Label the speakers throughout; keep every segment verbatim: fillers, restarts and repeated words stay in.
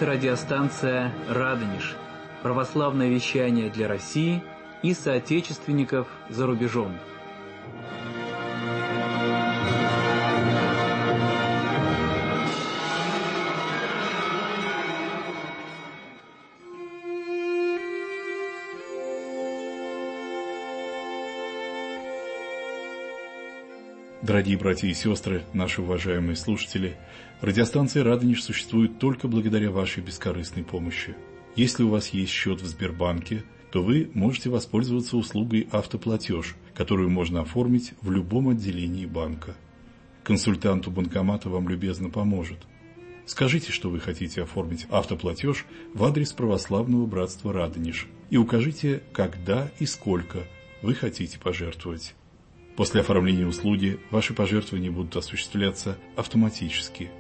Speaker 1: Это радиостанция «Радонеж», православное вещание для России и соотечественников за рубежом.
Speaker 2: Дорогие братья и сестры, наши уважаемые слушатели, радиостанция «Радонеж» существует только благодаря вашей бескорыстной помощи. Если у вас есть счет в Сбербанке, то вы можете воспользоваться услугой «Автоплатеж», которую можно оформить в любом отделении банка. Консультант у банкомата вам любезно поможет. Скажите, что вы хотите оформить автоплатеж в адрес православного братства «Радонеж» и укажите, когда и сколько вы хотите пожертвовать. После оформления услуги ваши пожертвования будут осуществляться автоматически.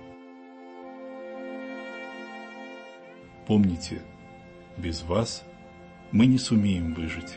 Speaker 2: Помните, без вас мы не сумеем выжить.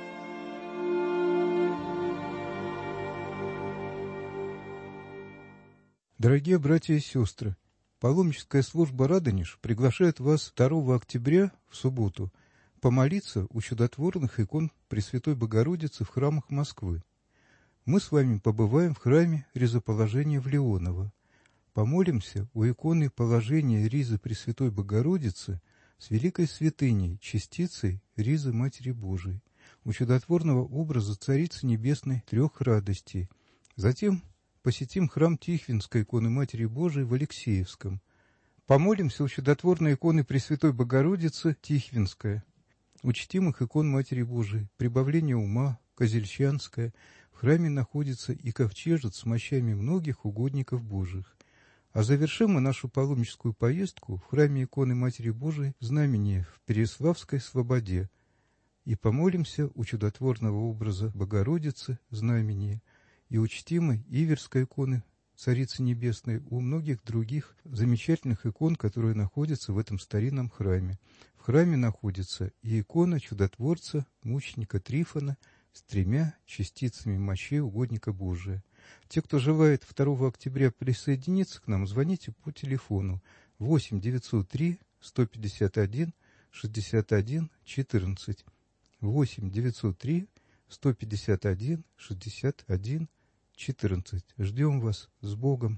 Speaker 3: Дорогие братья и сестры, паломническая служба «Радонеж» приглашает вас второго октября в субботу помолиться у чудотворных икон Пресвятой Богородицы в храмах Москвы. Мы с вами побываем в храме Ризоположения в Леоново. Помолимся у иконы Положения Ризы Пресвятой Богородицы с великой святыней, частицей Ризы Матери Божией, у чудотворного образа Царицы Небесной трех радостей. Затем посетим храм Тихвинской иконы Матери Божией в Алексеевском. Помолимся у чудотворной иконы Пресвятой Богородицы Тихвинская, у чтимых икон Матери Божией, Прибавление ума, Козельчанская. В храме находится и ковчежец с мощами многих угодников Божьих. А завершим мы нашу паломническую поездку в храме иконы Матери Божией Знамение в Переяславской Слободе и помолимся у чудотворного образа Богородицы Знамение и у чтимой Иверской иконы Царицы Небесной, у многих других замечательных икон, которые находятся в этом старинном храме. В храме находится и икона чудотворца, мученика Трифона, с тремя частицами мощей угодника Божия. Те, кто желает второго октября присоединиться к нам, звоните по телефону восемь девятьсот три сто пятьдесят один шестьдесят один четырнадцать. восемь девятьсот три сто пятьдесят один шестьдесят один четырнадцать. Ждем вас. С Богом.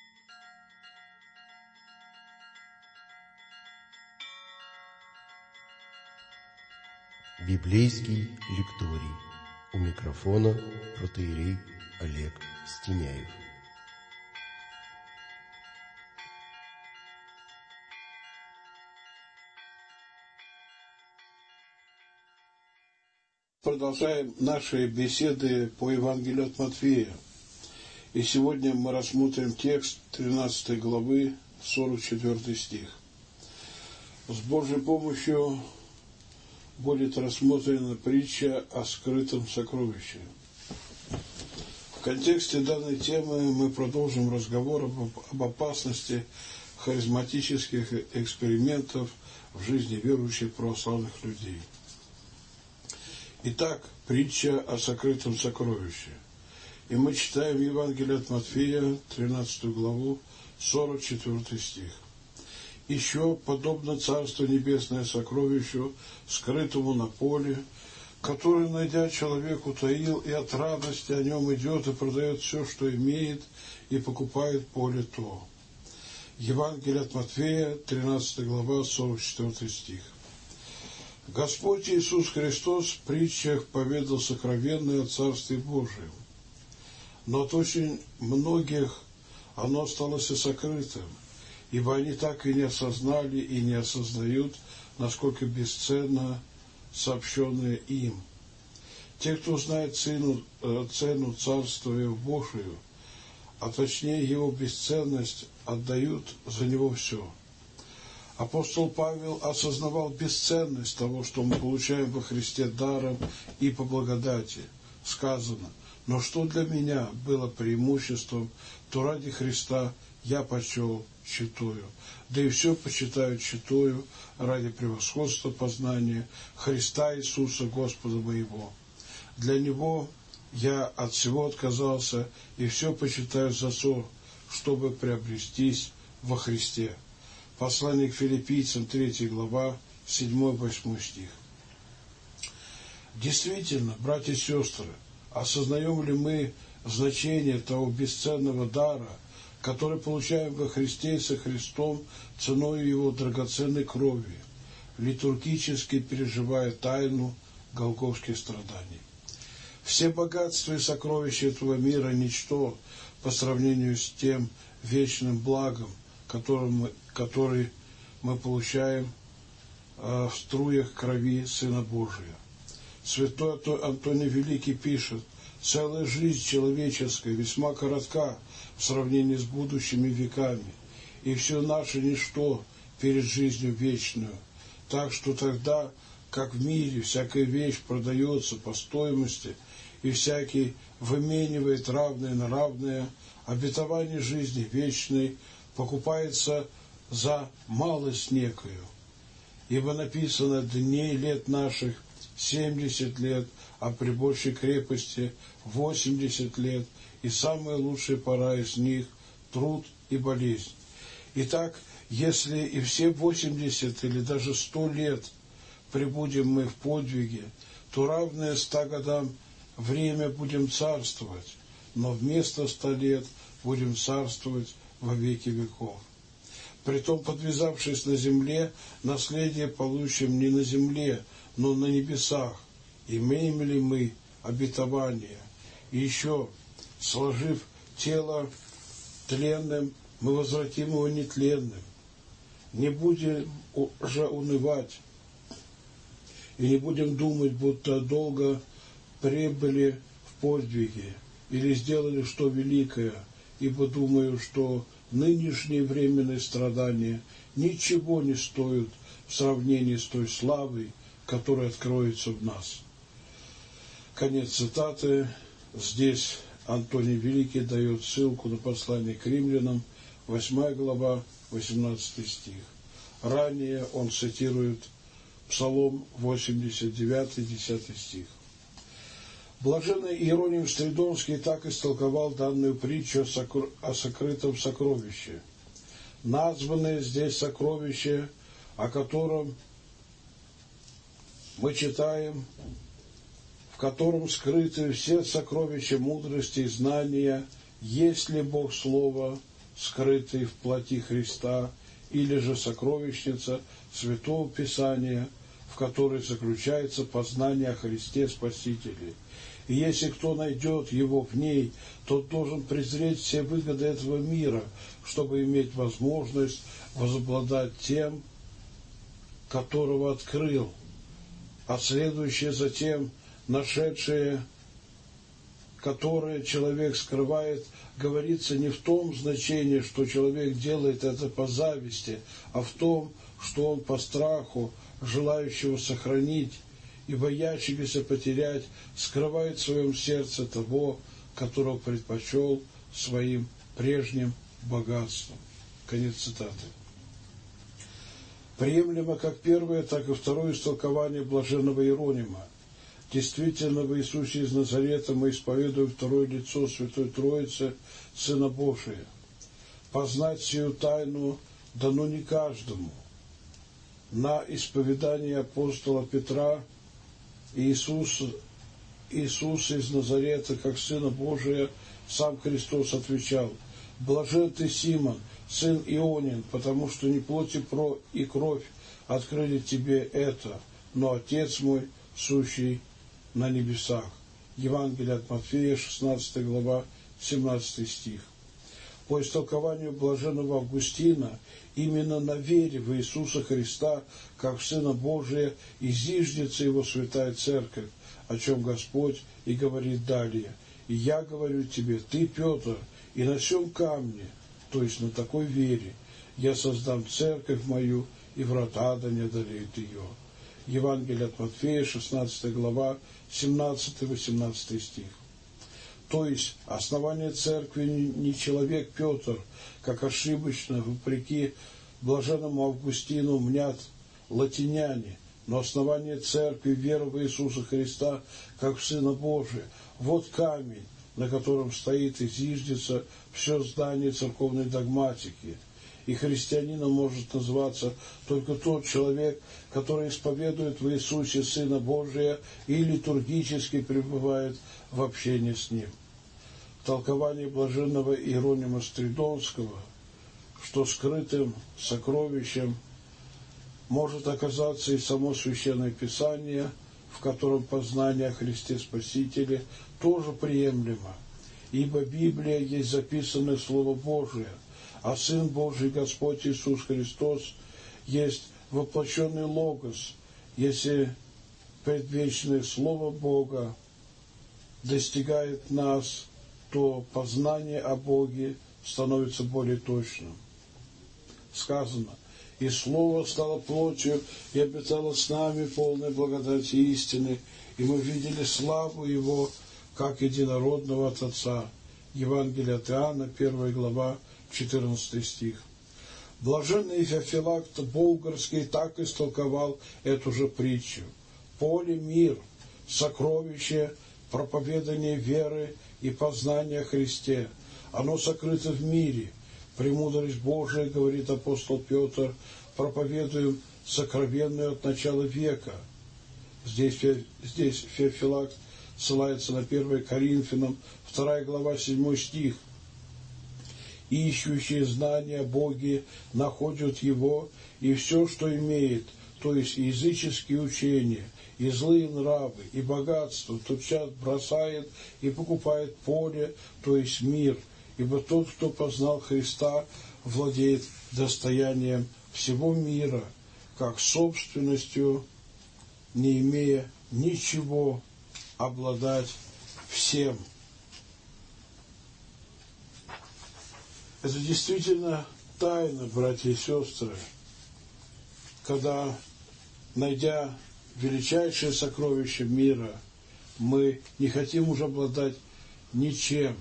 Speaker 4: Библейский лекторий. У микрофона протоиерей Олег Стеняев.
Speaker 5: Продолжаем наши беседы по Евангелию от Матфея. И сегодня мы рассмотрим текст тринадцатой главы, сорок четвёртый стих. С Божьей помощью будет рассмотрена притча о скрытом сокровище. В контексте данной темы мы продолжим разговор об, об опасности харизматических экспериментов в жизни верующих православных людей. Итак, притча о сокрытом сокровище. И мы читаем Евангелие от Матфея, тринадцатую главу, сорок четвёртый стих. «Еще подобно Царство Небесное сокровищу, скрытому на поле, который, найдя человек, утаил, и от радости о нем идет и продает все, что имеет, и покупает поле то». Евангелие от Матфея, тринадцатая глава, сорок четвёртый стих. Господь Иисус Христос в притчах поведал сокровенное о Царстве Божьем, но от очень многих оно осталось и сокрытым, ибо они так и не осознали и не осознают, насколько бесценно сообщенное им. Те, кто знает цену, цену Царствия Божию, а точнее его бесценность, отдают за него все. Апостол Павел осознавал бесценность того, что мы получаем во Христе даром и по благодати. Сказано: «Но что для меня было преимуществом, то ради Христа я почел читаю, да и все почитаю читаю ради превосходства познания Христа Иисуса Господа моего. Для Него я от всего отказался и все почитаю за то, чтобы приобрестись во Христе». Послание к филиппийцам, третья глава, седьмой-восьмой стих. Действительно, братья и сестры, осознаем ли мы значение того бесценного дара, который получаем во Христе и со Христом ценой Его драгоценной крови, литургически переживая тайну голгофских страданий? Все богатства и сокровища этого мира – ничто по сравнению с тем вечным благом, который мы, который мы получаем э, в струях крови Сына Божия. Святой Антоний Великий пишет: «Целая жизнь человеческая весьма коротка в сравнении с будущими веками, и все наше ничто перед жизнью вечную. Так что тогда, как в мире всякая вещь продается по стоимости, и всякий выменивает равное на равное, обетование жизни вечной покупается за малость некую. Ибо написано: дней лет наших семьдесят лет, а при большей крепости восемьдесят лет, и самая лучшая пора из них – труд и болезнь. Итак, если и все восемьдесят или даже сто лет пребудем мы в подвиге, то равное ста годам время будем царствовать, но вместо ста лет будем царствовать во веки веков. Притом, подвязавшись на земле, наследие получим не на земле, но на небесах. Имеем ли мы обетование? И еще, сложив тело тленным, мы возвратим его нетленным. Не будем же унывать, и не будем думать, будто долго прибыли в подвиге или сделали что великое, ибо думаю, что нынешние временные страдания ничего не стоят в сравнении с той славой, которая откроется в нас». Конец цитаты. Здесь Антоний Великий дает ссылку на послание к римлянам, восьмая глава, восемнадцатый стих. Ранее он цитирует Псалом восемьдесят девятый, десятый стих. Блаженный Иероним Стридонский так истолковал данную притчу о сокрытом сокровище. Названное здесь сокровище, о котором мы читаем, в котором скрыты все сокровища мудрости и знания, есть ли Бог Слово, скрытый в плоти Христа, или же сокровищница Святого Писания, в которой заключается познание о Христе Спасителе. И если кто найдет его в ней, тот должен презреть все выгоды этого мира, чтобы иметь возможность возобладать тем, которого открыл, а следующее затем нашедшее, которое человек скрывает, говорится не в том значении, что человек делает это по зависти, а в том, что он по страху, желающего сохранить и боящегося потерять, скрывает в своем сердце того, которого предпочел своим прежним богатством. Конец цитаты. Приемлемо как первое, так и второе истолкование блаженного Иеронима. Действительно, в Иисусе из Назарета мы исповедуем второе лицо Святой Троицы, Сына Божия. Познать сию тайну дано не каждому. На исповедание апостола Петра Иисус, Иисус из Назарета, как Сына Божия, сам Христос отвечал: «Блажен ты, Симон, сын Ионин, потому что не плоть и кровь открыли тебе это, но Отец мой, сущий на небесах». Евангелие от Матфея, шестнадцатая глава, семнадцатый стих. По истолкованию блаженного Августина, именно на вере в Иисуса Христа, как в Сына Божия, и зиждется Его Святая Церковь, о чем Господь и говорит далее: «И я говорю тебе, ты, Петр, и на сем камне, то есть на такой вере, я создам церковь мою, и врата ада не одолеют ее». Евангелие от Матфея, шестнадцатая глава, семнадцатый-восемнадцатый стих. То есть основание церкви не человек Петр, как ошибочно, вопреки блаженному Августину, мнят латиняне, но основание церкви — вера в Иисуса Христа, как в Сына Божия. Вот камень, на котором стоит и зиждется все здание церковной догматики. и христианином может называться только тот человек, который исповедует в Иисусе Сына Божия и литургически пребывает в общении с Ним. Толкование блаженного Иеронима Стридонского, что скрытым сокровищем может оказаться и само Священное Писание, в котором познание о Христе Спасителе тоже приемлемо, ибо Библия есть записанное Слово Божие, а Сын Божий Господь Иисус Христос есть воплощенный Логос, если предвечное Слово Бога достигает нас, то познание о Боге становится более точным. Сказано: «И Слово стало плотью и обитало с нами, полной благодати и истины, и мы видели славу Его, как единородного от Отца». Евангелие от Иоанна, первая глава, четырнадцатый стих. Блаженный Феофилакт Болгарский так истолковал эту же притчу. «Поле – мир, сокровище, проповедание веры и познание о Христе. Оно сокрыто в мире. Премудрость Божия, говорит апостол Петр, проповедуем сокровенную от начала века». Здесь, здесь Феофилакт ссылается на первое Коринфянам, вторая глава, седьмой стих. «Ищущие знания о Боге находят Его, и все, что имеет, то есть и языческие учения, и злые нравы, и богатство, тотчас бросает и покупает поле, то есть мир, ибо тот, кто познал Христа, владеет достоянием всего мира, как собственностью, не имея ничего, обладать всем». Это действительно тайна, братья и сестры, когда, найдя величайшее сокровище мира, мы не хотим уже обладать ничем.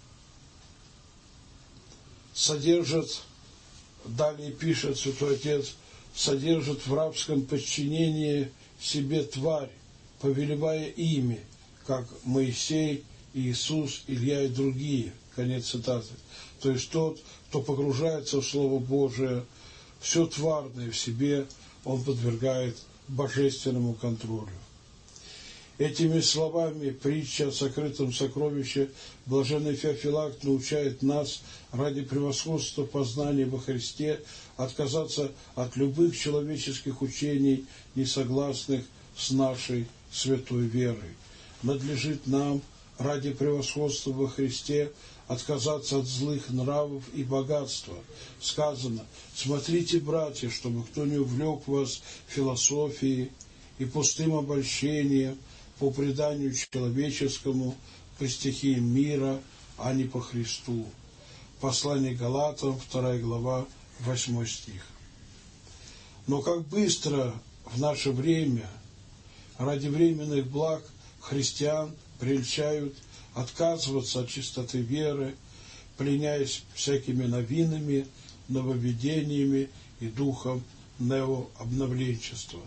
Speaker 5: Содержат, далее пишет Святой Отец, содержат в рабском подчинении себе тварь, повелевая ими, как Моисей, Иисус, Илья и другие. Конец цитаты. То есть тот, кто погружается в Слово Божие, все тварное в себе он подвергает божественному контролю. Этими словами притча о сокрытом сокровище блаженный Феофилакт научает нас ради превосходства познания во Христе отказаться от любых человеческих учений, не согласных с нашей святой верой. Надлежит нам ради превосходства во Христе отказаться от злых нравов и богатства. Сказано: «Смотрите, братья, чтобы кто не увлек вас философией и пустым обольщением по преданию человеческому, по стихиям мира, а не по Христу». Послание Галатам, вторая глава, восьмой стих. Но как быстро в наше время ради временных благ христиан прельщают отказываться от чистоты веры, пленяясь всякими новинами, нововведениями и духом неообновленчества.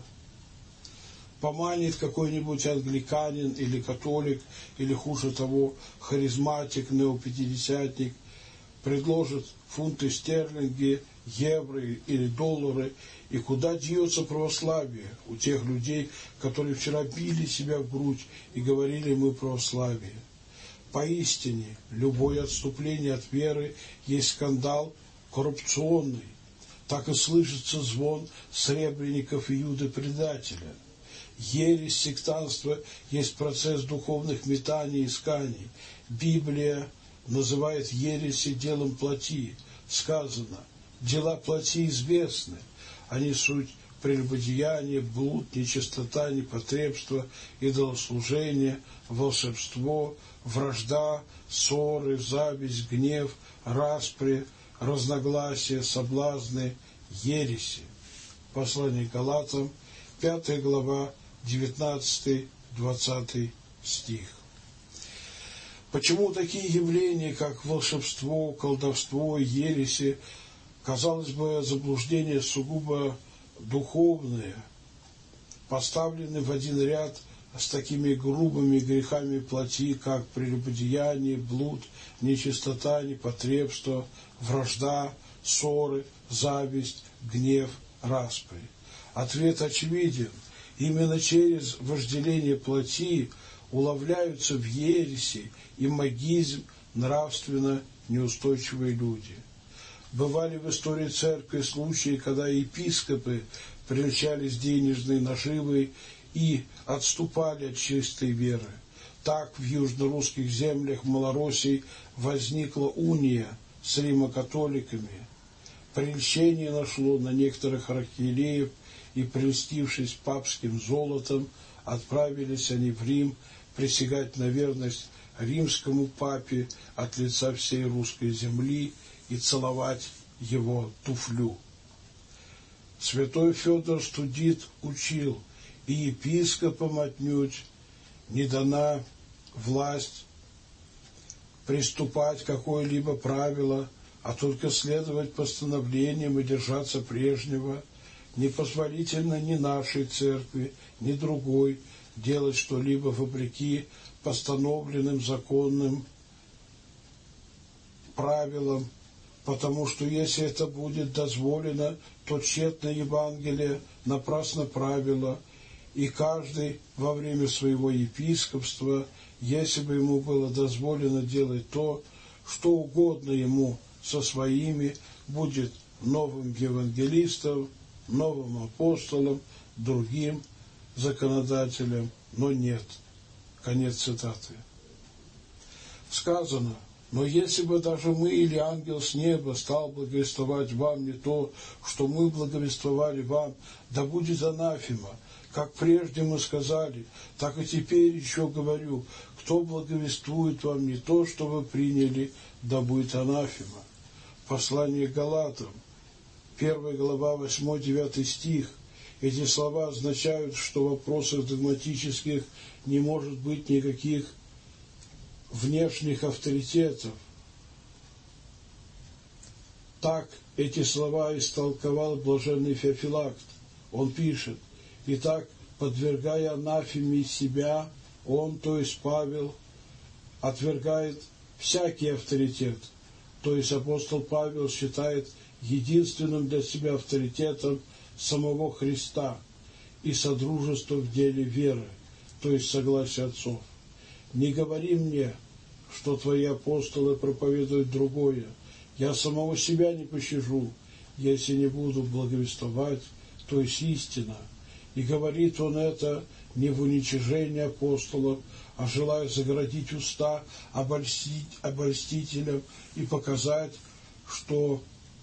Speaker 5: Поманит какой-нибудь англиканин или католик, или хуже того, харизматик, неопятидесятник, предложит фунты стерлинги, евро или доллары, и куда деется православие у тех людей, которые вчера били себя в грудь и говорили: мы православие. Поистине, любое отступление от веры есть скандал коррупционный. Так и слышится звон сребреников и Иуды-предателя. Ересь, сектантство есть процесс духовных метаний и исканий. Библия называет ереси делом плоти. Сказано: дела плоти известны. Они суть прелюбодеяние, блуд, нечистота, непотребство, идолослужение, волшебство, вражда, ссоры, зависть, гнев, распри, разногласия, соблазны, ереси. Послание Галатам, пятая глава, девятнадцатый-двадцатый стих. Почему такие явления, как волшебство, колдовство, ереси, казалось бы, заблуждения сугубо духовные, поставлены в один ряд с такими грубыми грехами плоти, как прелюбодеяние, блуд, нечистота, непотребство, вражда, ссоры, зависть, гнев, распри? Ответ очевиден. Именно через вожделение плоти уловляются в ереси и магизм нравственно неустойчивые люди. Бывали в истории церкви случаи, когда епископы прельщались денежной наживой и отступали от чистой веры. Так в южно-русских землях Малороссии возникла уния с римокатоликами. Прельщение нашло на некоторых архиереев, и, прельстившись папским золотом, отправились они в Рим присягать на верность римскому папе от лица всей русской земли и целовать его туфлю. Святой Федор Студит учил, и епископам отнюдь не дана власть приступать к какое-либо правило, а только следовать постановлениям и держаться прежнего. Непозволительно ни нашей церкви, ни другой делать что-либо вопреки постановленным законным правилам, потому что если это будет дозволено, то тщетно Евангелие, напрасно правило, и каждый во время своего епископства, если бы ему было дозволено делать то, что угодно ему со своими, будет новым евангелистом, новым апостолом, другим законодателем, но нет. Конец цитаты. Сказано: но если бы даже мы или ангел с неба стал благовествовать вам не то, что мы благовествовали вам, да будет анафема. Как прежде мы сказали, так и теперь еще говорю, кто благовествует вам не то, что вы приняли, да будет анафема. Послание к Галатам, первая глава, восьмой-девятый стих. Эти слова означают, что в вопросах догматических не может быть никаких внешних авторитетов. Так эти слова истолковал блаженный Феофилакт. Он пишет: «Итак, подвергая анафеме себя, он, то есть Павел, отвергает всякий авторитет». То есть апостол Павел считает единственным для себя авторитетом самого Христа и содружество в деле веры, то есть согласие отцов. «Не говори мне, что твои апостолы проповедуют другое. Я самого себя не пощажу, если не буду благовествовать, то есть истина». И говорит он это не в уничижении апостолов, а желая загородить уста обольстить, обольстителям и показать, что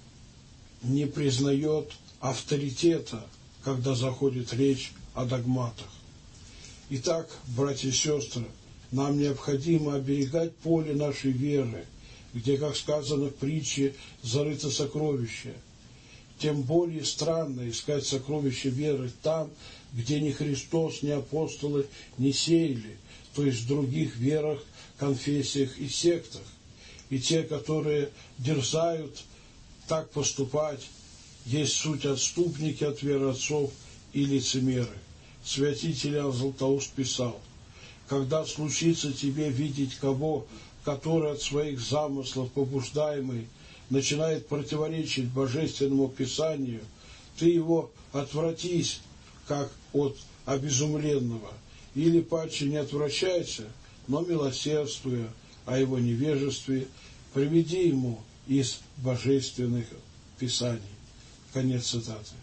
Speaker 5: не признает авторитета, когда заходит речь о догматах. Итак, братья и сестры, нам необходимо оберегать поле нашей веры, где, как сказано в притче, зарыто сокровище. Тем более странно искать сокровище веры там, где ни Христос, ни апостолы не сеяли, то есть в других верах, конфессиях и сектах. И те, которые дерзают так поступать, есть суть отступники от веры отцов и лицемеры. Святитель Иоанн Златоуст писал: «Когда случится тебе видеть кого, который от своих замыслов побуждаемый начинает противоречить Божественному Писанию, ты его отвратись, как от обезумленного, или паче не отвращайся, но милосердствуя о его невежестве, приведи ему из Божественных Писаний». Конец цитаты.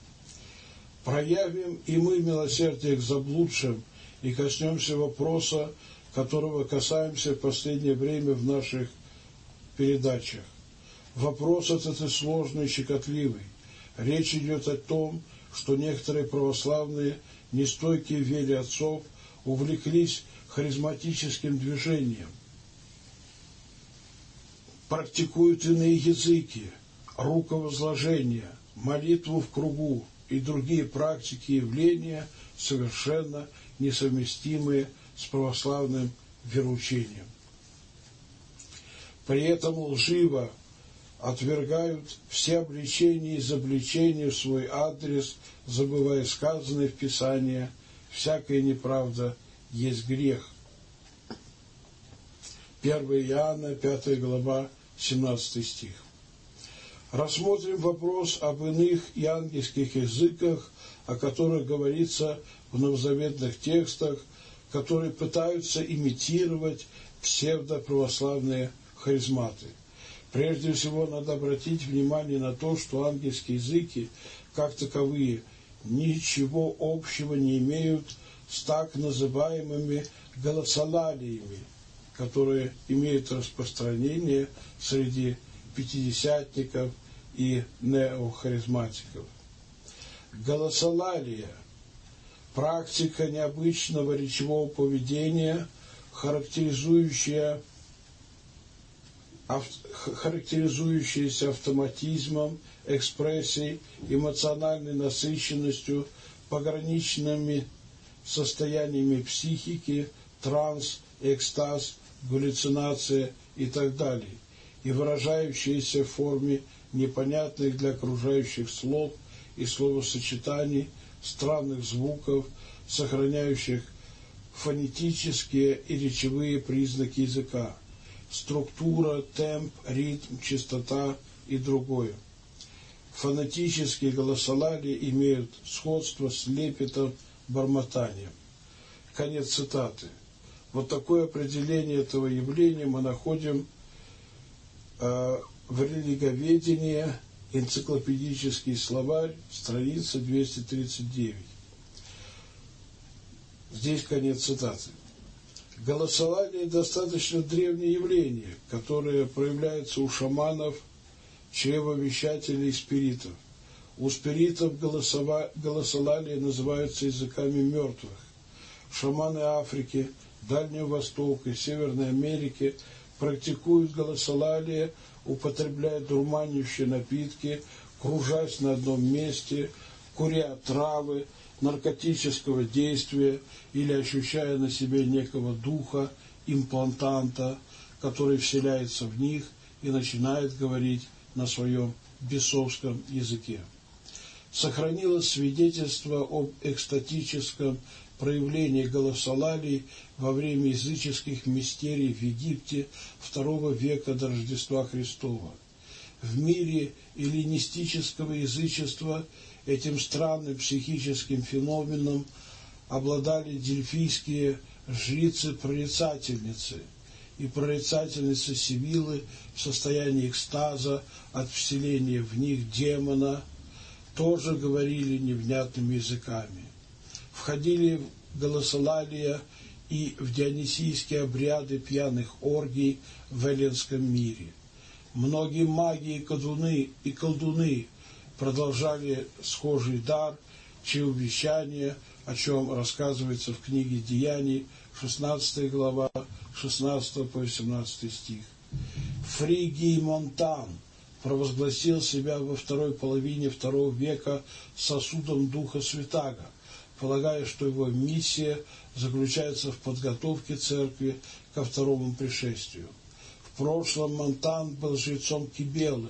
Speaker 5: Проявим и мы милосердие к заблудшим и коснемся вопроса, которого касаемся в последнее время в наших передачах. Вопрос этот и сложный, и щекотливый. Речь идет о том, что некоторые православные, нестойкие в вере отцов, увлеклись харизматическим движением, практикуют иные языки, руковозложение, молитву в кругу и другие практики и явления, совершенно несовместимые с православным вероучением. При этом лживо отвергают все обличения и изобличения в свой адрес, забывая сказанное в Писании: «Всякая неправда есть грех». первое Иоанна, пятая глава, семнадцатый стих. Рассмотрим вопрос об иных и ангельских языках, о которых говорится в новозаветных текстах, которые пытаются имитировать псевдоправославные харизматы. Прежде всего, надо обратить внимание на то, что ангельские языки, как таковые, ничего общего не имеют с так называемыми голосолалиями, которые имеют распространение среди пятидесятников и неохаризматиков. Голосолалия – практика необычного речевого поведения, характеризующая, ав, характеризующаяся автоматизмом, экспрессией, эмоциональной насыщенностью, пограничными состояниями психики, транс, экстаз, галлюцинация и так далее, и выражающаяся в форме непонятных для окружающих слов и словосочетаний, странных звуков, сохраняющих фонетические и речевые признаки языка, структура, темп, ритм, частота и другое. Фонетические голосолалии имеют сходство с лепетом, бормотанием. Конец цитаты. Вот такое определение этого явления мы находим э, в религоведении, энциклопедический словарь, страница двести тридцать девять. Здесь конец цитаты. Голосолалия достаточно древнее явление, которое проявляется у шаманов, чревовещателей и спиритов. У спиритов голосова, голосолалия называются языками мертвых. Шаманы Африки, Дальнего Востока и Северной Америки практикуют голосолалия, употребляя дурманящие напитки, кружась на одном месте, куря травы наркотического действия или ощущая на себе некого духа, имплантанта, который вселяется в них и начинает говорить на своем бесовском языке. Сохранилось свидетельство об экстатическом проявлении голосолалий во время языческих мистерий в Египте второго века до Рождества Христова. В мире эллинистического язычества этим странным психическим феноменом обладали дельфийские жрицы-прорицательницы и прорицательницы Сибилы в состоянии экстаза от вселения в них демона, тоже говорили невнятными языками. Входили в голосолалия и в дионисийские обряды пьяных оргий в эллинском мире. Многие маги и колдуны, и колдуны продолжали схожий дар, чревовещание, о чем рассказывается в книге Деяний, шестнадцатая глава, шестнадцатый по восемнадцатый стих. Фригий Монтан провозгласил себя во второй половине второго века сосудом Духа Святаго, полагая, что его миссия заключается в подготовке церкви ко второму пришествию. В прошлом Монтан был жрецом Кибелы.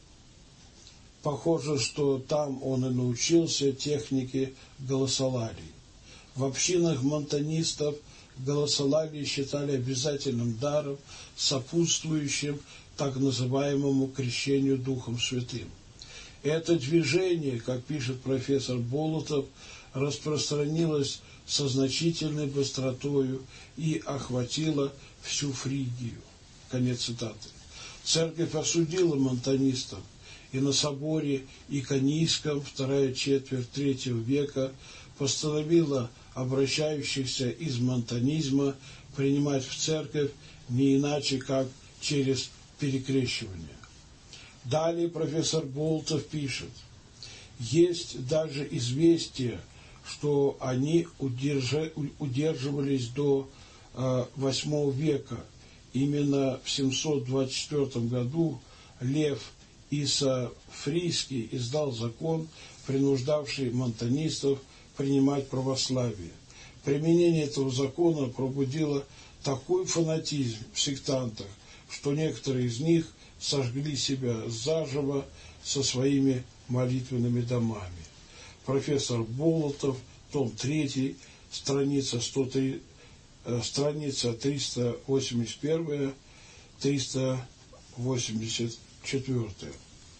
Speaker 5: Похоже, что там он и научился технике голосолалий. В общинах монтанистов голосолалии считали обязательным даром, сопутствующим так называемому крещению Духом Святым. Это движение, как пишет профессор Болотов, распространилось со значительной быстротою и охватило всю Фригию. Конец цитаты. Церковь осудила монтанистов, и на соборе Иконийском, вторая четверть третьего века, постановила обращающихся из монтанизма принимать в церковь не иначе, как через перекрещивание. Далее профессор Болтов пишет: есть даже известие, что они удержа, удерживались до э, восьмого века. Именно в семьсот двадцать четвёртом году Лев Исафрийский издал закон, принуждавший монтанистов принимать православие. Применение этого закона пробудило такой фанатизм в сектантах, что некоторые из них сожгли себя заживо со своими молитвенными домами. Профессор Болотов, том третий, страница, сто три, э, страница триста восемьдесят один — триста восемьдесят четыре.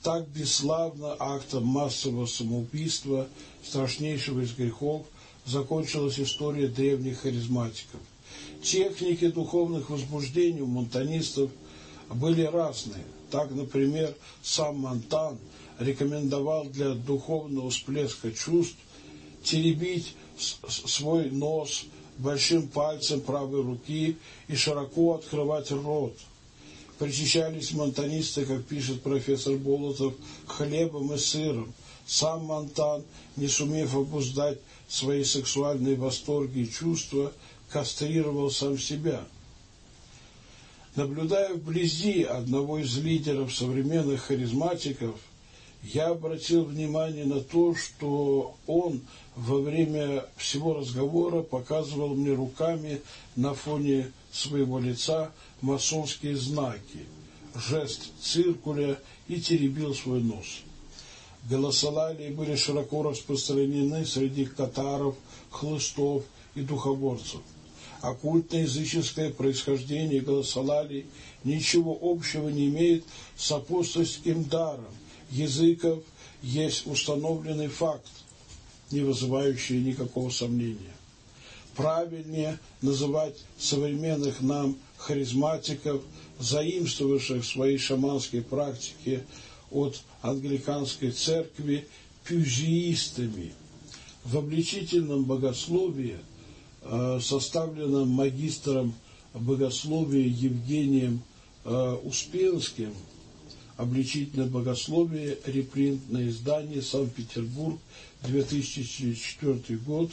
Speaker 5: Так бесславно актом массового самоубийства, страшнейшего из грехов, закончилась история древних харизматиков. Техники духовных возбуждений у монтанистов были разные. Так, например, сам Монтан рекомендовал для духовного всплеска чувств теребить свой нос большим пальцем правой руки и широко открывать рот. Причащались монтанисты, как пишет профессор Болотов, хлебом и сыром. Сам Монтан, не сумев обуздать свои сексуальные восторги и чувства, кастрировал сам себя. Наблюдая вблизи одного из лидеров современных харизматиков, я обратил внимание на то, что он во время всего разговора показывал мне руками на фоне своего лица масонские знаки, жест циркуля и теребил свой нос. Голосолалии были широко распространены среди катаров, хлыстов и духоборцев. Оккультно-языческое происхождение голосолалий ничего общего не имеет с апостольским даром языков, есть установленный факт, не вызывающий никакого сомнения. Правильнее называть современных нам харизматиков, заимствовавших свои шаманские практики от англиканской церкви, пюжиистами. В обличительном богословии, составленном магистром богословия Евгением Успенским, обличительное богословие, репринтное издание, Санкт-Петербург, две тысячи четвёртый год.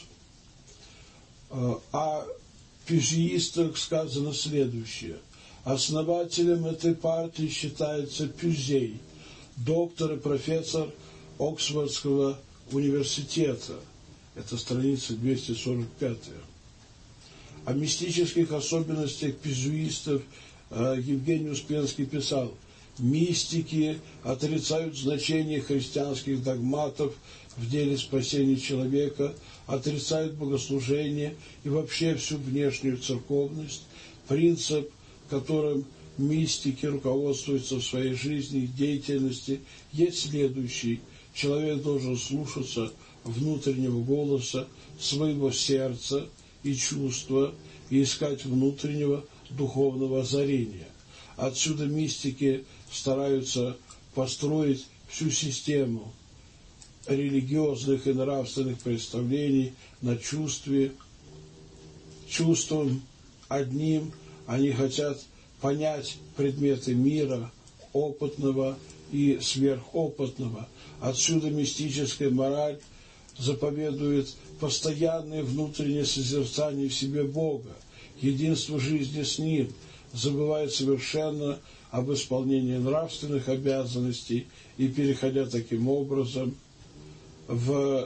Speaker 5: О пюжиистах сказано следующее. Основателем этой партии считается Пюзей, доктор и профессор Оксфордского университета. Это страница двести сорок пятая. О мистических особенностях пюзуистов Евгений Успенский писал: мистики отрицают значение христианских догматов в деле спасения человека, отрицают богослужение и вообще всю внешнюю церковность. Принцип, которым мистики руководствуются в своей жизни и деятельности, есть следующий. Человек должен слушаться внутреннего голоса, своего сердца и чувства и искать внутреннего духовного озарения. Отсюда мистики стараются построить всю систему религиозных и нравственных представлений на чувстве. Чувством одним они хотят понять предметы мира, опытного и сверхопытного. Отсюда мистическая мораль заповедует постоянное внутреннее созерцание в себе Бога, единство жизни с Ним, забывая совершенно об исполнении нравственных обязанностей и переходя таким образом в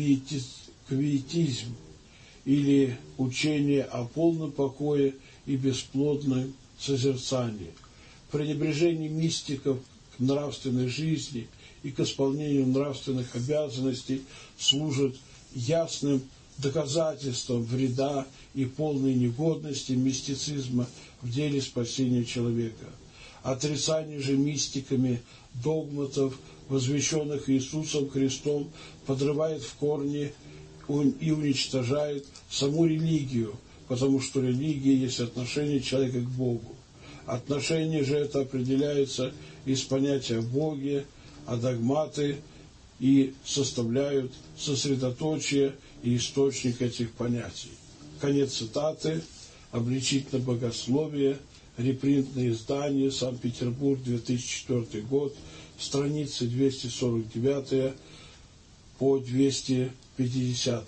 Speaker 5: квиетизм или учение о полном покое и бесплодном созерцании. Пренебрежение мистиков к нравственной жизни и к исполнению нравственных обязанностей служит ясным доказательством вреда и полной негодности мистицизма в деле спасения человека. Отрицание же мистиками догматов, возвещенных Иисусом Христом, подрывает в корне и уничтожает саму религию, потому что религия есть отношение человека к Богу. Отношение же это определяется из понятия о Боге, а догматы и составляют сосредоточие и источник этих понятий. Конец цитаты. Обличительное богословие. Репринтное издание. Санкт-Петербург, две тысячи четвёртый год. Страницы двести сорок девять по двести пятьдесят.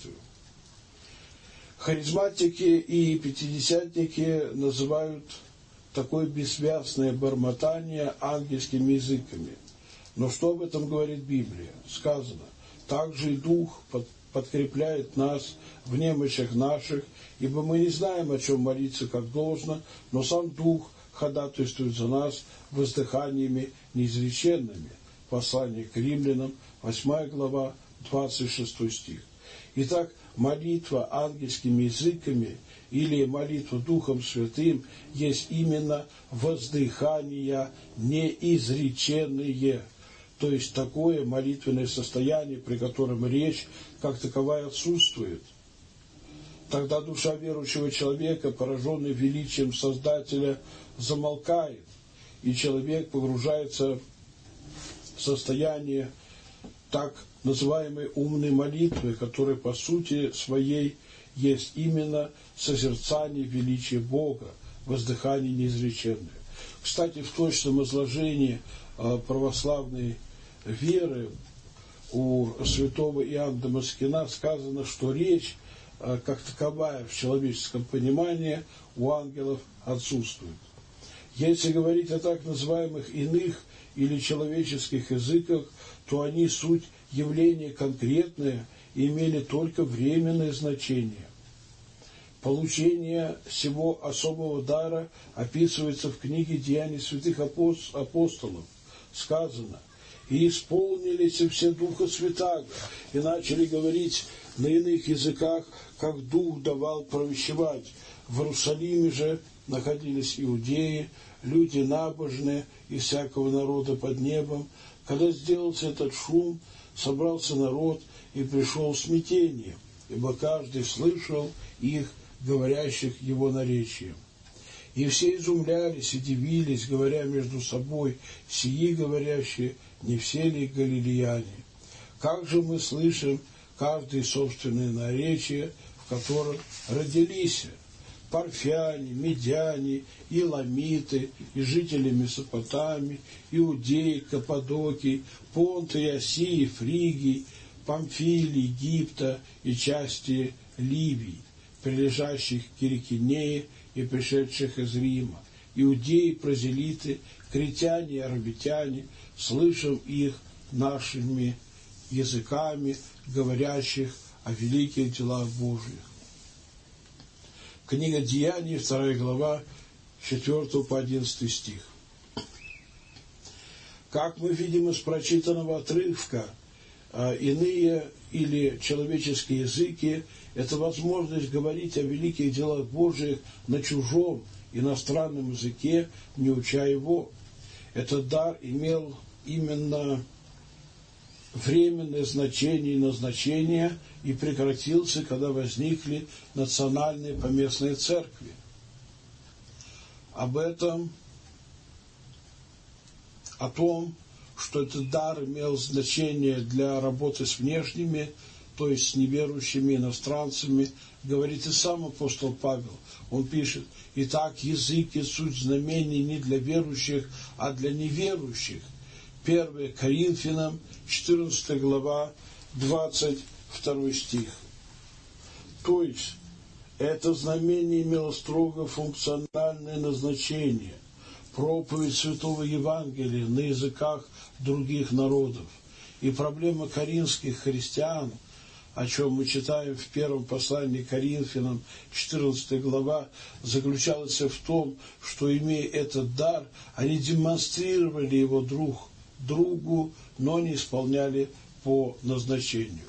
Speaker 5: Харизматики и пятидесятники называют такое бессвязное бормотание ангельскими языками. Но что об этом говорит Библия? Сказано: также и Дух подкрепляет нас в немощах наших, ибо мы не знаем, о чем молиться как должно, но сам Дух ходатайствует за нас воздыханиями неизреченными. Послание к римлянам, восьмая глава, двадцать шестой стих. Итак, молитва ангельскими языками или молитва Духом Святым есть именно воздыхания неизреченные, то есть такое молитвенное состояние, при котором речь как таковая отсутствует. Тогда душа верующего человека, пораженная величием Создателя, замолкает, и человек погружается в состояние так называемой умной молитвы, которая по сути своей есть именно созерцание величия Бога, воздыхание неизреченное. Кстати, в точном изложении православной веры у святого Иоанна Дамаскина сказано, что речь как таковая в человеческом понимании у ангелов отсутствует. Если говорить о так называемых иных или человеческих языках, то они суть явления конкретное и имели только временное значение. Получение всего особого дара описывается в книге «Деяний святых апостолов». Сказано: «И исполнились все Духа Святаго, и начали говорить на иных языках, как Дух давал провещевать. В Иерусалиме же находились иудеи, люди набожные из всякого народа под небом. Когда сделался этот шум, собрался народ, и пришел в смятение, ибо каждый слышал их, говорящих его наречием. И все изумлялись и дивились, говоря между собой: сии говорящие, не все ли галилеяне? Как же мы слышим каждое собственное наречие, в котором родились парфяне, медяне, иламиты, и жители Месопотамии, Иудеи, Каппадокии, Понта и Осии, Фригии, Памфилии, Египта и части Ливии, прилежащих к Кирикинее и пришедших из Рима, иудеи, прозелиты, критяне и арабитяне, слышим их нашими языками, говорящих о великих делах Божьих». Книга Деяний, вторая глава, четвёртый по одиннадцатый стих. Как мы видим из прочитанного отрывка, иные или человеческие языки – это возможность говорить о великих делах Божьих на чужом, иностранном языке, не уча его. Этот дар имел именно временное значение и назначение и прекратился, когда возникли национальные поместные церкви. Об этом, о том, что этот дар имел значение для работы с внешними, то есть с неверующими иностранцами, говорит и сам апостол Павел. Он пишет: «Итак, языки суть знамений не для верующих, а для неверующих». первое Коринфянам, четырнадцатая глава, двадцать второй стих. То есть, это знамение имело строго функциональное назначение. Проповедь Святого Евангелия на языках других народов. И проблема коринфских христиан, о чем мы читаем в первом послании к Коринфянам, четырнадцатая глава, заключалась в том, что, имея этот дар, они демонстрировали его друг другу, но не исполняли по назначению.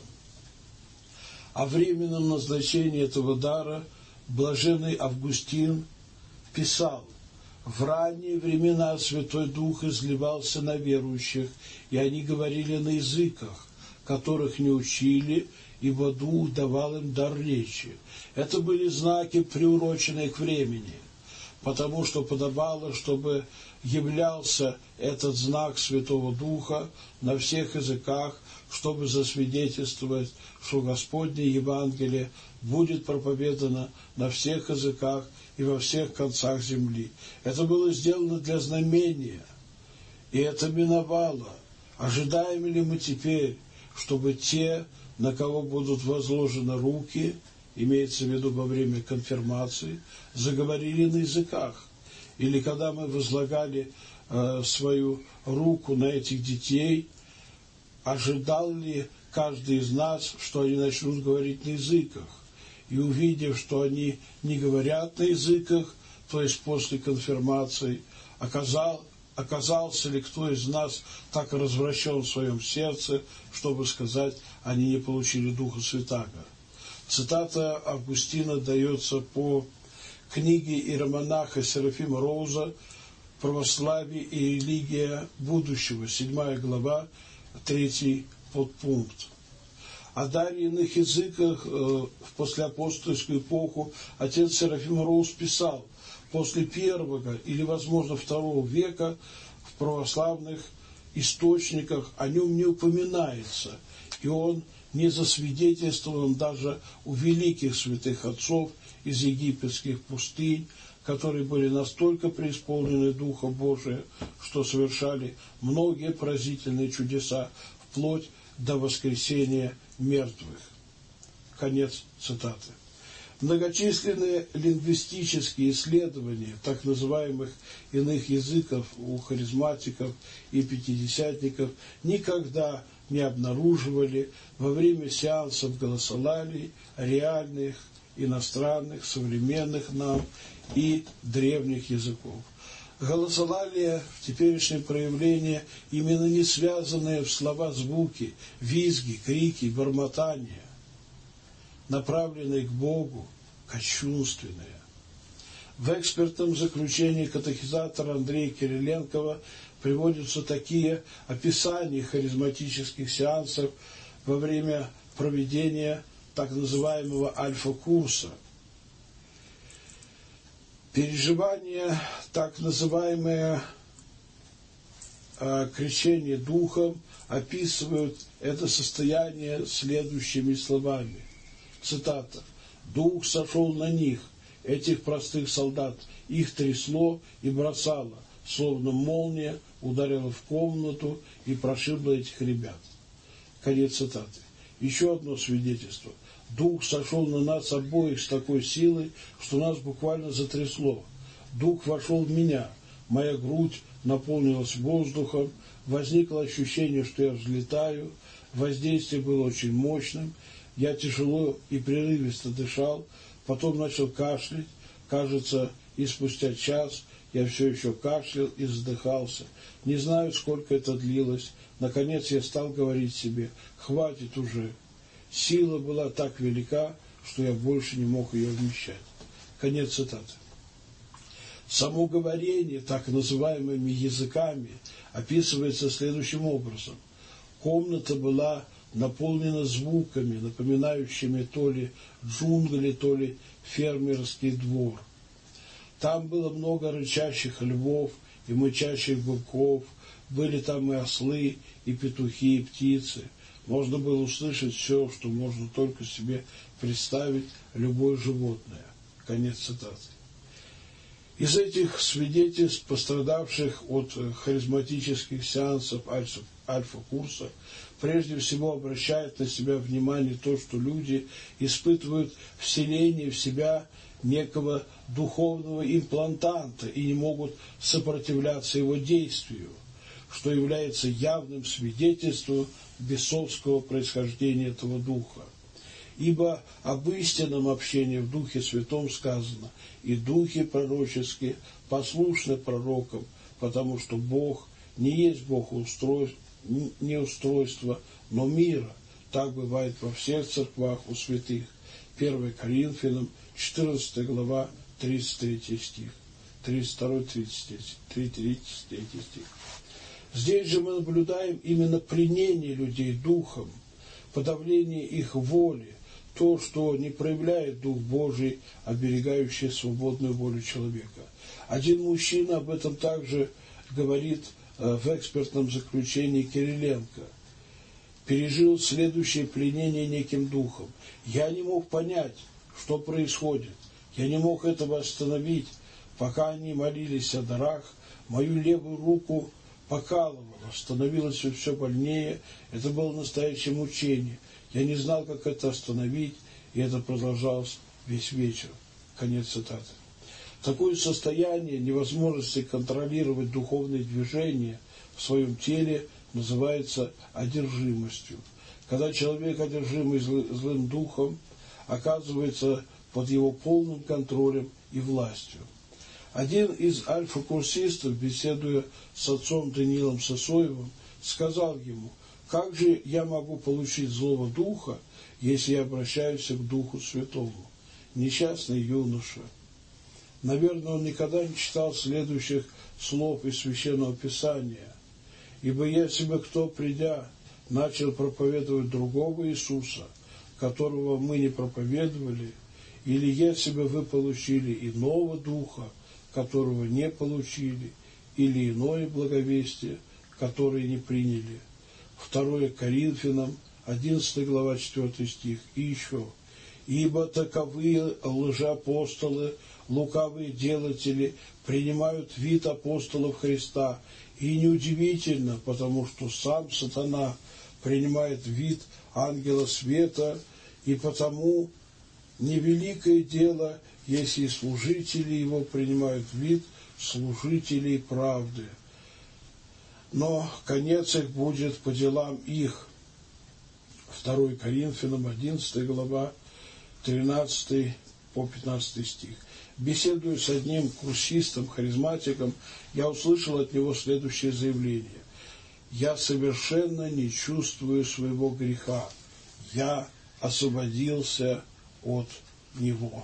Speaker 5: О временном назначении этого дара блаженный Августин писал: «В ранние времена Святой Дух изливался на верующих, и они говорили на языках, которых не учили, ибо Дух давал им дар речи». Это были знаки, приуроченные к времени, потому что подобало, чтобы являлся этот знак Святого Духа на всех языках, чтобы засвидетельствовать, что Господне Евангелие будет проповедано на всех языках и во всех концах земли. Это было сделано для знамения, и это миновало. Ожидаем ли мы теперь, чтобы те, на кого будут возложены руки, имеется в виду во время конфирмации, заговорили на языках? Или когда мы возлагали э, свою руку на этих детей, ожидал ли каждый из нас, что они начнут говорить на языках? И увидев, что они не говорят на языках, то есть после конфирмации, оказал, оказался ли кто из нас так развращен в своем сердце, чтобы сказать, они не получили Духа Святаго? Цитата Августина дается по книге иеромонаха Серафима Роуза православие и религия будущего, седьмая глава, третий подпункт. О даре иных языках в послеапостольскую эпоху отец Серафим Роуз писал: после первого или, возможно, второго века в православных источниках о нем не упоминается, и он не засвидетельствован даже у великих святых отцов из египетских пустынь, которые были настолько преисполнены Духа Божия, что совершали многие поразительные чудеса, вплоть до воскресения мертвых. Конец цитаты. Многочисленные лингвистические исследования так называемых иных языков у харизматиков и пятидесятников никогда не обнаруживали во время сеансов голосолалий реальных, иностранных, современных нам и древних языков. Голосолалия в теперешнем проявлении именно не связанные в слова звуки, визги, крики, бормотания, направленные к Богу, кощунственные. В экспертном заключении катехизатора Андрея Кириленкова приводятся такие описания харизматических сеансов во время проведения так называемого альфа-курса. Переживание, так называемое э, крещение духом, описывают это состояние следующими словами. Цитата. «Дух сошел на них, этих простых солдат, их трясло и бросало, словно молния ударила в комнату и прошибла этих ребят». Конец цитаты. Еще одно свидетельство. Дух сошел на нас обоих с такой силой, что нас буквально затрясло. Дух вошел в меня, моя грудь наполнилась воздухом, возникло ощущение, что я взлетаю, воздействие было очень мощным, я тяжело и прерывисто дышал, потом начал кашлять, кажется, и спустя час я все еще кашлял и задыхался. Не знаю, сколько это длилось. Наконец я стал говорить себе: хватит уже. Сила была так велика, что я больше не мог ее вмещать. Конец цитаты. Само говорение так называемыми языками описывается следующим образом. Комната была наполнена звуками, напоминающими то ли джунгли, то ли фермерский двор. Там было много рычащих львов и мычащих быков, были там и ослы, и петухи, и птицы. Можно было услышать все, что можно только себе представить, любое животное. Конец цитаты. Из этих свидетельств, пострадавших от харизматических сеансов альфа-курса, прежде всего обращает на себя внимание то, что люди испытывают вселение в себя некого духовного имплантанта и не могут сопротивляться его действию, что является явным свидетельством бесовского происхождения этого духа. Ибо об истинном общении в Духе Святом сказано: «И духи пророческие послушны пророкам, потому что Бог не есть Бог устройств, не устройства, но мира». Так бывает во всех церквах у святых. первое Коринфянам, четырнадцатая глава, тридцать третий стих. тридцать второй тридцать третий стих. Здесь же мы наблюдаем именно пленение людей духом, подавление их воли, то, что не проявляет Дух Божий, оберегающий свободную волю человека. Один мужчина об этом также говорит в экспертном заключении Кириленко. Пережил следующее пленение неким духом. Я не мог понять, что происходит. Я не мог этого остановить. Пока они молились о дарах, мою левую руку покалывало, становилось все, все больнее. Это было настоящее мучение. Я не знал, как это остановить, и это продолжалось весь вечер. Конец цитаты. Такое состояние невозможности контролировать духовные движения в своем теле называется одержимостью. Когда человек, одержимый злым духом, оказывается под его полным контролем и властью. Один из альфа-курсистов, беседуя с отцом Даниилом Сосоевым, сказал ему: как же я могу получить злого духа, если я обращаюсь к Духу Святому? Несчастный юноша. Наверное, он никогда не читал следующих слов из Священного Писания. «Ибо если бы кто, придя, начал проповедовать другого Иисуса, которого мы не проповедовали, или если бы вы получили иного духа, которого не получили, или иное благовестие, которое не приняли». Второе Коринфянам, одиннадцатая глава, четвёртый стих. И еще. «Ибо таковые лжеапостолы, лукавые делатели, принимают вид апостолов Христа. И неудивительно, потому что сам сатана принимает вид ангела света, и потому невеликое дело, если служители его принимают вид служителей правды. Но конец их будет по делам их». Второе Коринфянам, одиннадцатая глава, тринадцатый по пятнадцатый стих. Беседуя с одним курсистом, харизматиком, я услышал от него следующее заявление: «Я совершенно не чувствую своего греха. Я освободился от него».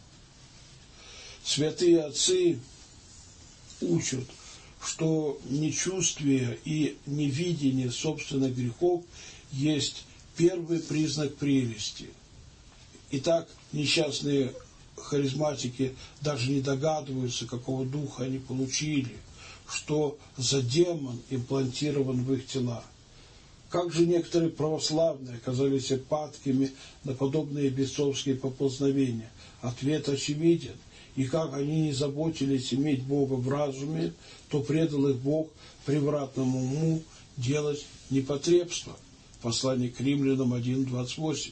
Speaker 5: Святые отцы учат, что нечувствие и невидение собственных грехов есть первый признак прелести. Итак, несчастные харизматики даже не догадываются, какого духа они получили, что за демон имплантирован в их тела. Как же некоторые православные оказались падкими на подобные бесовские поползновения? Ответ очевиден. И как они не заботились иметь Бога в разуме, то предал их Бог превратному уму делать непотребство. Послание к Римлянам один двадцать восемь.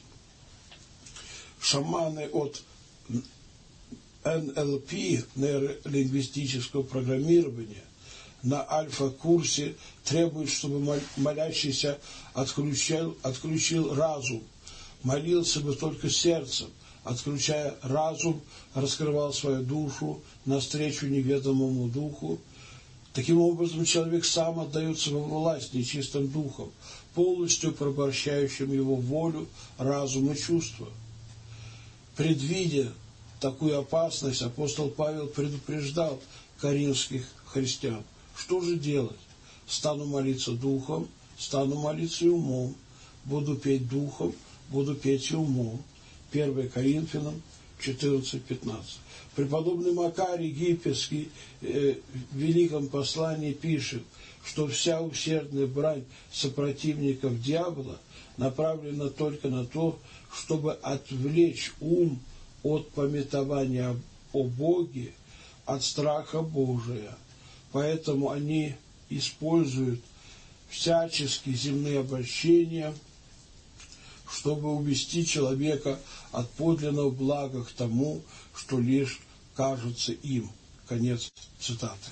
Speaker 5: Шаманы от эн эл пи, нейролингвистического программирования, на альфа-курсе требуют, чтобы молящийся отключил, отключил разум, молился бы только сердцем, отключая разум, раскрывал свою душу навстречу неведомому духу. Таким образом, человек сам отдается во власть нечистым духом, полностью порабощающим его волю, разум и чувства. Предвидя такую опасность, апостол Павел предупреждал коринфских христиан. Что же делать? Стану молиться духом, стану молиться и умом. Буду петь духом, буду петь и умом. первое Коринфянам четырнадцать пятнадцать. Преподобный Макарий Египетский э, в Великом послании пишет, что вся усердная брань сопротивников дьявола направлена только на то, чтобы отвлечь ум от памятования о Боге, от страха Божия. Поэтому они используют всяческие земные обольщения, чтобы увести человека от подлинного блага к тому, что лишь кажется им. Конец цитаты.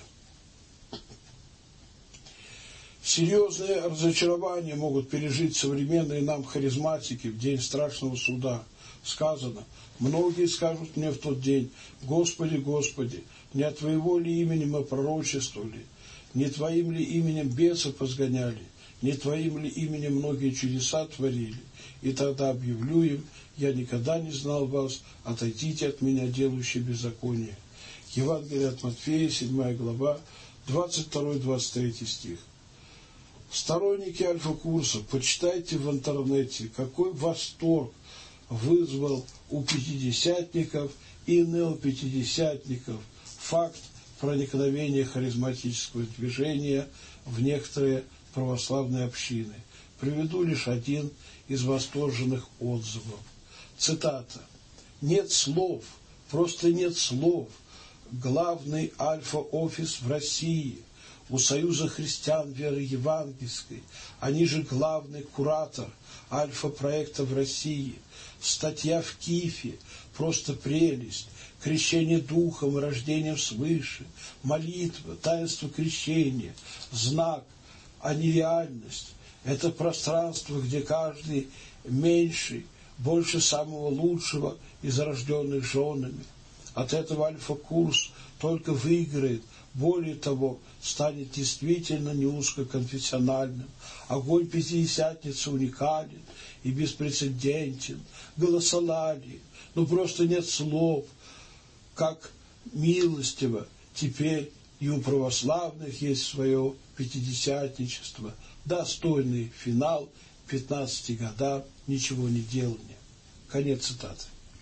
Speaker 5: Серьезные разочарования могут пережить современные нам харизматики в день страшного суда. Сказано: многие скажут мне в тот день: Господи, Господи, не от Твоего ли имени мы пророчествовали, не Твоим ли именем бесов изгоняли, не Твоим ли именем многие чудеса творили? И тогда объявлю им: я никогда не знал вас, отойдите от меня, делающие беззаконие. Евангелие от Матфея, седьмая глава, двадцать второй двадцать третий стих. Сторонники альфа-курса, почитайте в интернете, какой восторг вызвал у пятидесятников и неопятидесятников факт проникновения харизматического движения в некоторые православные общины. Приведу лишь один из восторженных отзывов. Цитата. «Нет слов, просто нет слов. Главный альфа-офис в России, у Союза христиан веры евангельской, они же главный куратор альфа-проекта в России. Статья в КИФе, просто прелесть, крещение духом и рождением свыше, молитва, таинство крещения, знак, а не реальность. Это пространство, где каждый меньший, больше самого лучшего из рожденных женами. От этого альфа-курс только выиграет, более того, станет действительно не узкоконфессиональным. Огонь Пятидесятницы уникален и беспрецедентен. Голосолалии, ну просто нет слов, как милостиво теперь и у православных есть свое пятидесятничество, достойный финал пятнадцати годам ничего не делания. Конец цитаты.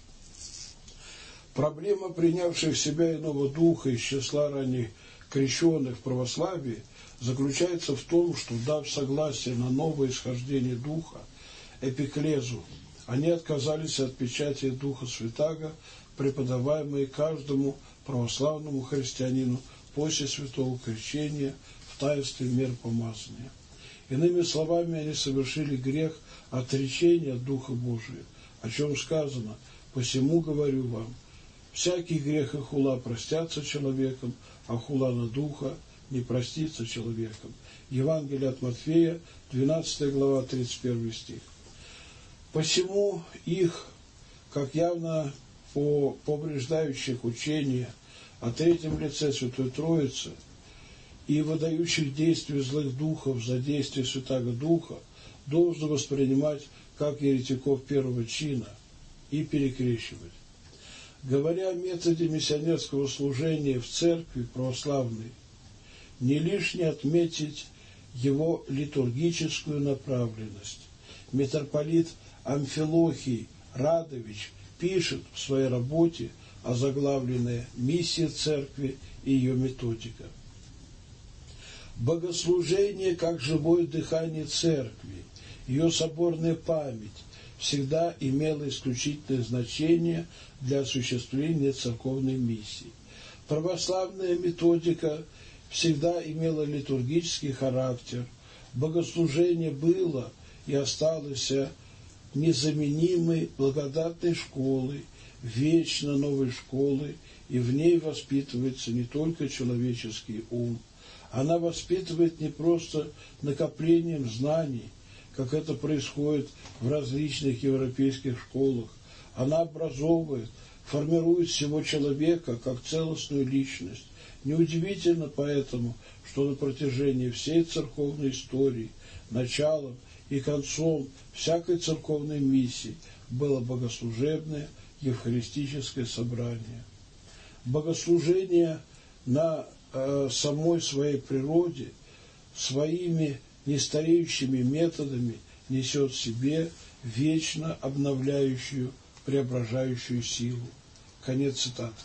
Speaker 5: Проблема принявших в себя иного духа из числа ранних крещенных в православии заключается в том, что, дав согласие на новое исхождение духа, эпиклезу, они отказались от печати Духа Святаго, преподаваемой каждому православному христианину после святого крещения в таинстве миропомазания. Иными словами, они совершили грех отречения от Духа Божия, о чем сказано: «Посему говорю вам, всякий грех и хула простятся человеком, а хула на Духа не простится человеком». Евангелие от Матфея, двенадцатая глава, тридцать первый стих. Посему их, как явно по повреждающих учения о третьем лице Святой Троицы и выдающих действий злых духов за действие Святаго Духа, должно воспринимать как еретиков первого чина и перекрещивать. Говоря о методе миссионерского служения в церкви православной, не лишне отметить его литургическую направленность. Митрополит Амфилохий Радович пишет в своей работе, озаглавленной «Миссия церкви и ее методика». Богослужение как живое дыхание церкви, ее соборная память всегда имело исключительное значение для осуществления церковной миссии. Православная методика всегда имела литургический характер. Богослужение было и осталось незаменимой благодатной школой, вечно новой школой, и в ней воспитывается не только человеческий ум. Она воспитывает не просто накоплением знаний, как это происходит в различных европейских школах. Она образовывает, формирует всего человека как целостную личность. Неудивительно поэтому, что на протяжении всей церковной истории, началом и концом всякой церковной миссии было богослужебное евхаристическое собрание. Богослужение на э, самой своей природе, своими нестареющими методами несет в себе вечно обновляющую, преображающую силу. Конец цитаты.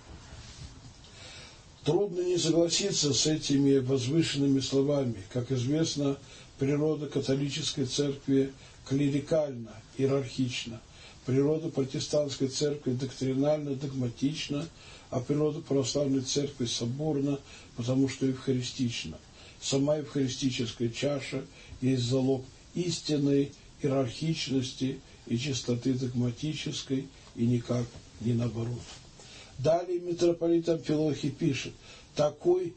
Speaker 5: Трудно не согласиться с этими возвышенными словами. Как известно, природа католической церкви клерикальна, иерархична, природа протестантской церкви доктринально, догматична, а природа православной церкви соборна, потому что евхаристична. Сама евхаристическая чаша есть залог истинной иерархичности и чистоты догматической, и никак не наоборот. Далее митрополит Амфилохий пишет: такой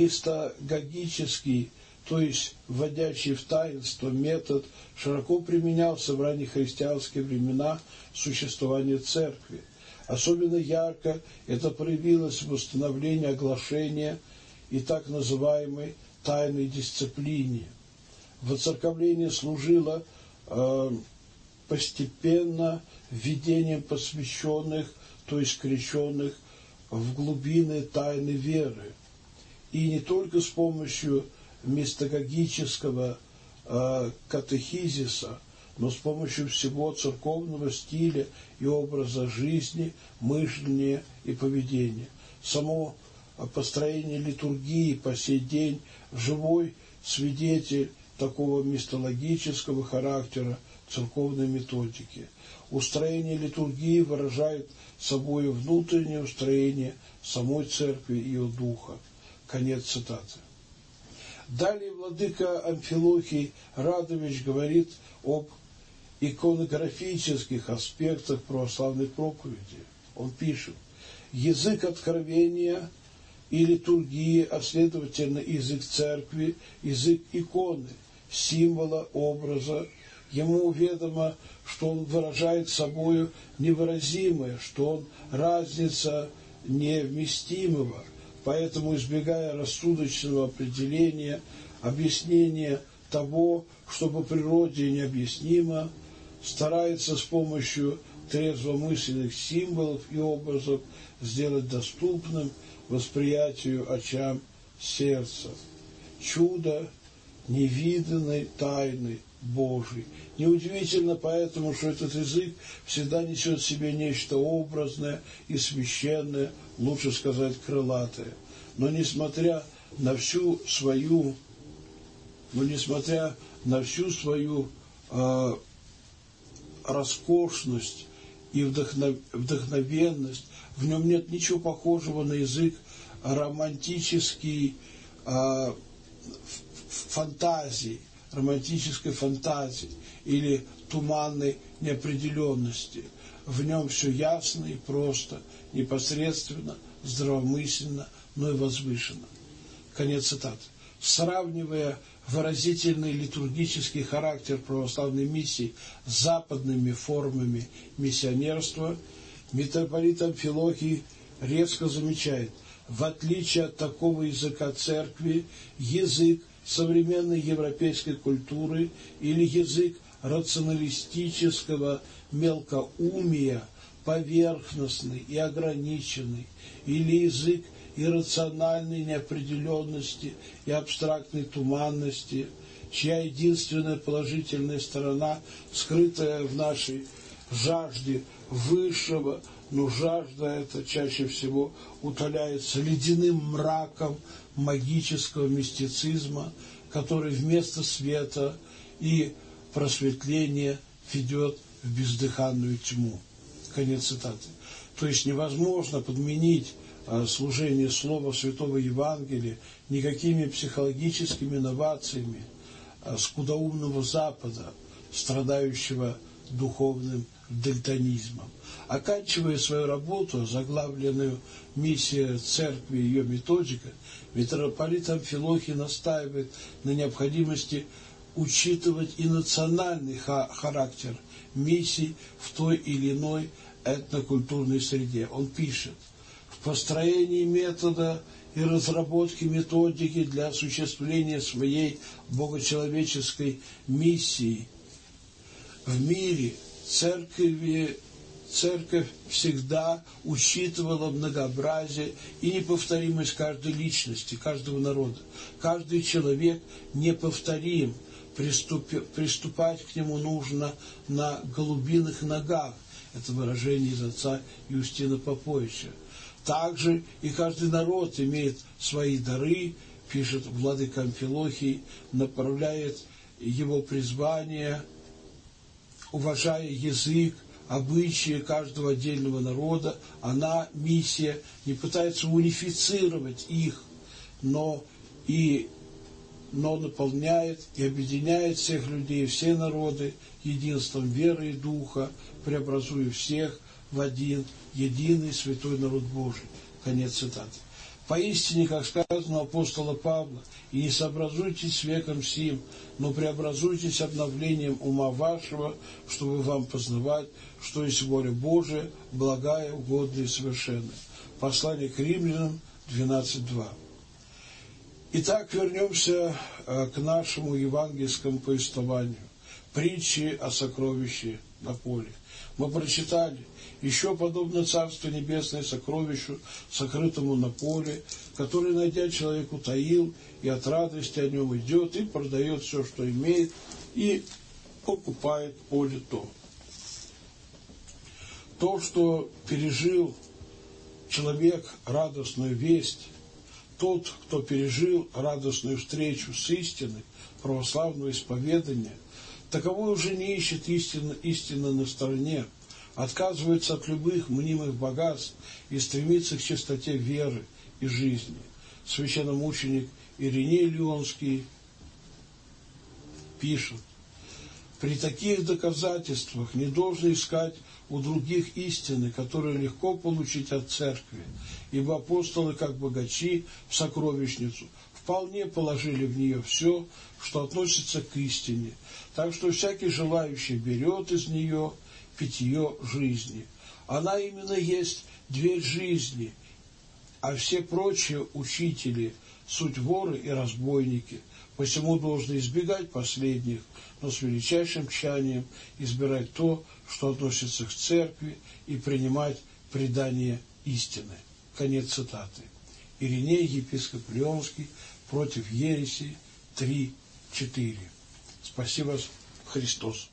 Speaker 5: мистагогический, то есть вводящий в таинство метод, широко применялся в раннехристианские времена существования церкви. Особенно ярко это проявилось в установлении оглашения и так называемой тайной дисциплине. Воцерковление служило э, постепенно введением посвященных, то есть крещенных, в глубины тайны веры. И не только с помощью мистагогического э, катехизиса, но с помощью всего церковного стиля и образа жизни, мышления и поведения. Само построение литургии по сей день живой свидетель такого мистологического характера церковной методики. Устроение литургии выражает собой внутреннее устроение самой церкви и ее духа. Конец цитаты. Далее владыка Амфилохий Радович говорит об иконографических аспектах православной проповеди. Он пишет: язык откровения и литургии, а следовательно язык церкви, язык иконы, символа, образа. Ему ведомо, что он выражает собою невыразимое, что он разница невместимого, поэтому, избегая рассудочного определения, объяснения того, что по природе необъяснимо, старается с помощью трезвомысленных символов и образов сделать доступным восприятию очам сердца. Чудо невиданной тайны Божией. Неудивительно поэтому, что этот язык всегда несет в себе нечто образное и священное, лучше сказать, крылатое. Но несмотря на всю свою, но несмотря на всю свою э, роскошность и вдохнов, вдохновенность, в нем нет ничего похожего на язык романтический, э, фантазии, романтической фантазии или туманной неопределенности. В нем все ясно и просто, непосредственно, здравомысленно, но и возвышенно. Конец цитаты. Сравнивая выразительный литургический характер православной миссии с западными формами миссионерства, митрополит Амфилохий резко замечает: в отличие от такого языка церкви, язык современной европейской культуры или язык рационалистического мелкоумия, поверхностный и ограниченный, или язык иррациональной неопределенности и абстрактной туманности, чья единственная положительная сторона, скрытая в нашей жажде высшего, но жажда эта чаще всего утоляется ледяным мраком магического мистицизма, который вместо света и просветления ведет в бездыханную тьму. Конец цитаты. То есть невозможно подменить а, служение Слова Святого Евангелия никакими психологическими инновациями а, скудоумного Запада, страдающего духовным дальтонизмом. Оканчивая свою работу, заглавленную «Миссия Церкви и ее методика», митрополит Амфилохий настаивает на необходимости учитывать и национальный ха- характер миссий в той или иной этнокультурной среде. Он пишет: в построении метода и разработке методики для осуществления своей богочеловеческой миссии в мире церкви, церковь всегда учитывала многообразие и неповторимость каждой личности, каждого народа. Каждый человек неповторим. Приступи, приступать к нему нужно на голубиных ногах. Это выражение из отца Юстина Поповича. Также и каждый народ имеет свои дары, пишет владыка Амфилохий, направляет его призвание, уважая язык, обычаи каждого отдельного народа. Она, миссия, не пытается унифицировать их, но и но наполняет и объединяет всех людей, все народы единством веры и духа, преобразуя всех в один единый святой народ Божий. Конец цитаты. Поистине, как сказано у апостола Павла: «И не сообразуйтесь с веком сим, но преобразуйтесь обновлением ума вашего, чтобы вам познавать, что есть воля Божия, благая, угодная и совершенная». Послание к Римлянам двенадцать два. Итак, вернемся к нашему евангельскому повествованию. Притчи о сокровище на поле. Мы прочитали: еще подобно Царство Небесное сокровищу, сокрытому на поле, который, найдя, человек утаил, и от радости о нем идет, и продает все, что имеет, и покупает поле то. То, что пережил человек радостную весть, тот, кто пережил радостную встречу с истиной, православного исповедания, таковой уже не ищет истины, истины на стороне, отказывается от любых мнимых богатств и стремится к чистоте веры и жизни. Священномученик Ириней Лионский пишет: при таких доказательствах не должно искать у других истины, которые легко получить от церкви, ибо апостолы, как богачи в сокровищницу, вполне положили в нее все, что относится к истине, так что всякий желающий берет из нее питье жизни. Она именно есть дверь жизни, а все прочие учители суть воры и разбойники. Посему должны избегать последних, но с величайшим тщанием избирать то, что относится к церкви, и принимать предание истины. Конец цитаты. Ириней, епископ Леонский, против ереси, три четыре. Спаси вас, Христос.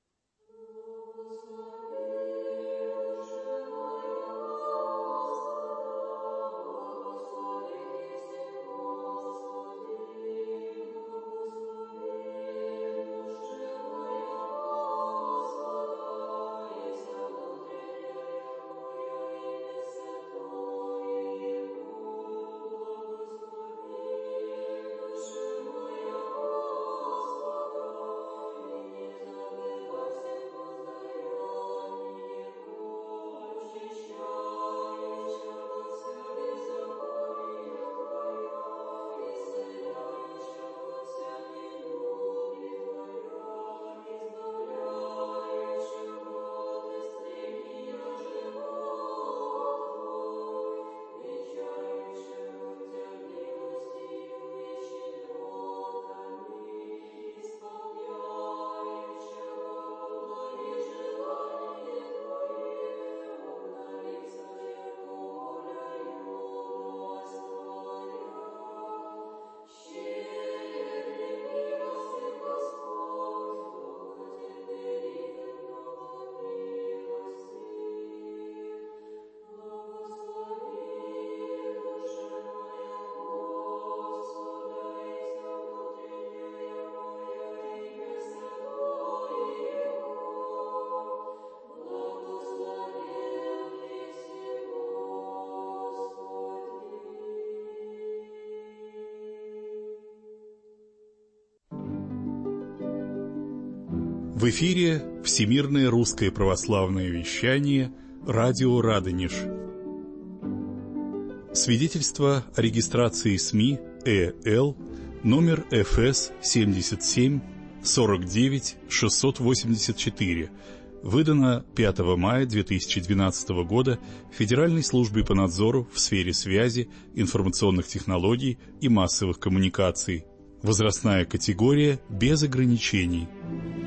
Speaker 2: В эфире Всемирное русское православное вещание, радио «Радонеж». Свидетельство о регистрации СМИ ЭЛ номер эф эс семьдесят семь сорок девять шестьсот восемьдесят четыре, выдано пятого мая две тысячи двенадцатого года Федеральной службой по надзору в сфере связи, информационных технологий и массовых коммуникаций. Возрастная категория без ограничений.